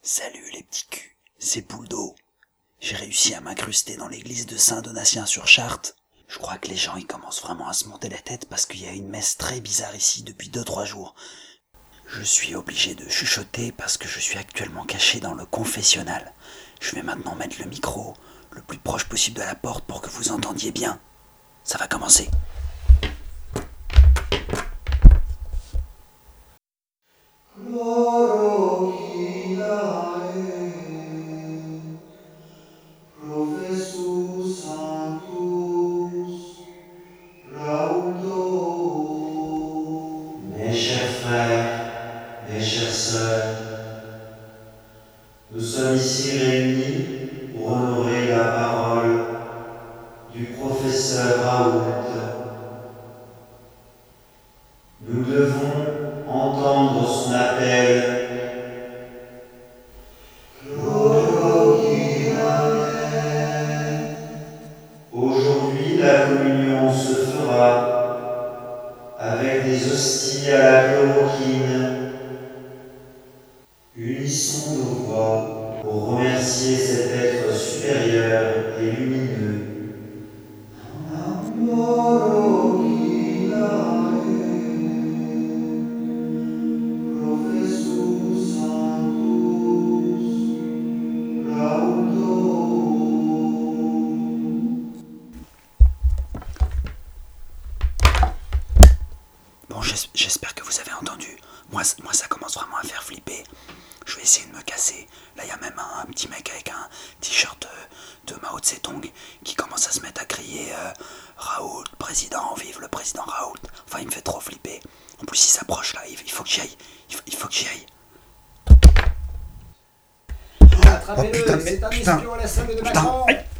Salut les petits culs, c'est Bouldo. J'ai réussi à m'incruster dans l'église de Saint-Donatien-sur-Chartres. Je crois que les gens ils commencent vraiment à se monter la tête parce qu'il y a une messe très bizarre ici depuis 2-3 jours. Je suis obligé de chuchoter parce que je suis actuellement caché dans le confessionnal. Je vais maintenant mettre le micro le plus proche possible de la porte pour que vous entendiez bien. Ça va commencer. Mes chers frères, mes chères sœurs, nous sommes ici réunis pour honorer la parole du professeur Raoult. Nous devons entendre son appel. Aujourd'hui, la communion se fera avec des hosties à la chloroquine. Unissons nos voix pour remercier cet être supérieur et lumineux. Bon, j'espère que vous avez entendu. Moi, ça commence vraiment à faire flipper. Je vais essayer de me casser. Là, il y a même un petit mec avec un t-shirt de Mao Tse-tung qui commence à se mettre à crier Raoult, président, vive le président Raoult. Enfin, il me fait trop flipper. En plus, il s'approche là, il faut que j'y aille. Il faut que j'y aille. Attrapez-le, c'est un espion à la solde de Macron. Putain, aïe.